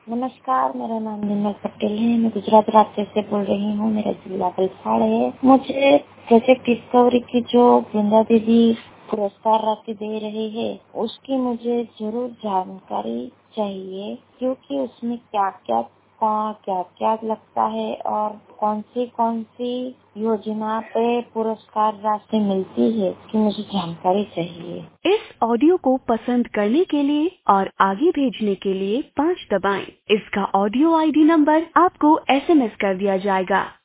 नमस्कार, मेरा नाम निर्मल पटेल है। मैं गुजरात राज्य से बोल रही हूँ। मेरा जिला वलसाड़ है। मुझे प्रोजेक्ट डिस्कवरी की जो वृंदा दीदी पुरस्कार राशि दे रही है, उसकी मुझे जरूर जानकारी चाहिए, क्योंकि उसमें क्या क्या लगता है और कौन सी योजना पे पुरस्कार राशि मिलती है, कि मुझे जानकारी चाहिए। इस ऑडियो को पसंद करने के लिए और आगे भेजने के लिए 5 दबाएं। इसका ऑडियो आईडी नंबर आपको SMS कर दिया जाएगा।